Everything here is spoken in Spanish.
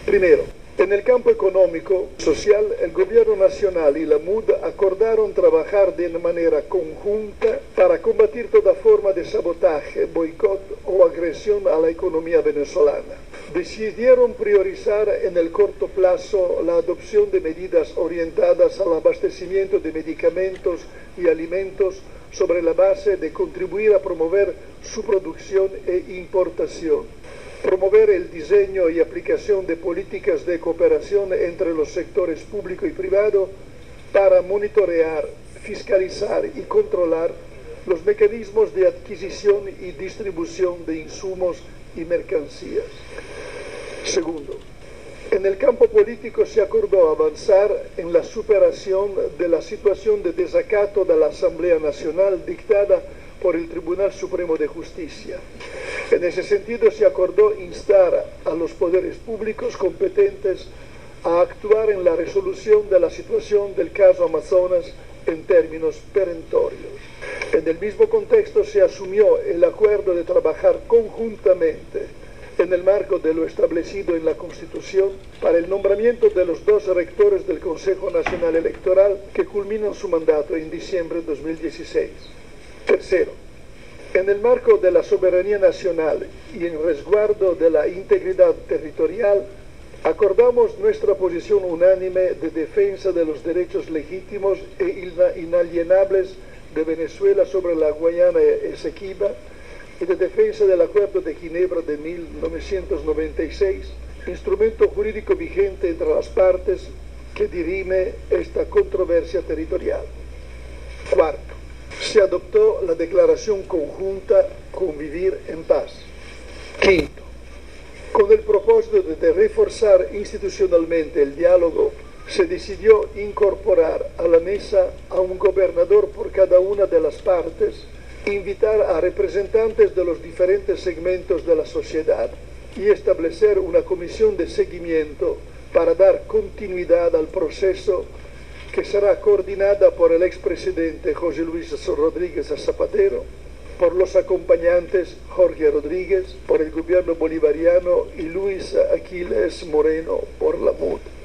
Primero, en el campo económico, social, el gobierno nacional y la MUD acordaron trabajar de manera conjunta para combatir toda forma de sabotaje, boicot o agresión a la economía venezolana. Decidieron priorizar en el corto plazo la adopción de medidas orientadas al abastecimiento de medicamentos y alimentos sobre la base de contribuir a promover su producción e importación. Promover el diseño y aplicación de políticas de cooperación entre los sectores público y privado para monitorear, fiscalizar y controlar los mecanismos de adquisición y distribución de insumos y mercancías. Segundo, en el campo político se acordó avanzar en la superación de la situación de desacato de la Asamblea Nacional dictada por el Tribunal Supremo de Justicia. En ese sentido se acordó instar a los poderes públicos competentes a actuar en la resolución de la situación del caso Amazonas en términos perentorios. En el mismo contexto se asumió el acuerdo de trabajar conjuntamente en el marco de lo establecido en la Constitución para el nombramiento de los dos rectores del Consejo Nacional Electoral que culminan su mandato en diciembre de 2016. Tercero, en el marco de la soberanía nacional y en resguardo de la integridad territorial, acordamos nuestra posición unánime de defensa de los derechos legítimos e inalienables de Venezuela sobre la Guayana Esequiba y de defensa del Acuerdo de Ginebra de 1996, instrumento jurídico vigente entre las partes que dirime esta controversia territorial. Cuarto, se adoptó la declaración conjunta Convivir en Paz. Quinto, con el propósito de reforzar institucionalmente el diálogo, se decidió incorporar a la mesa a un gobernador por cada una de las partes, invitar a representantes de los diferentes segmentos de la sociedad y establecer una comisión de seguimiento para dar continuidad al proceso que será coordinada por el expresidente José Luis Rodríguez Zapatero, por los acompañantes Jorge Rodríguez, por el gobierno bolivariano y Luis Aquiles Moreno por la MUD.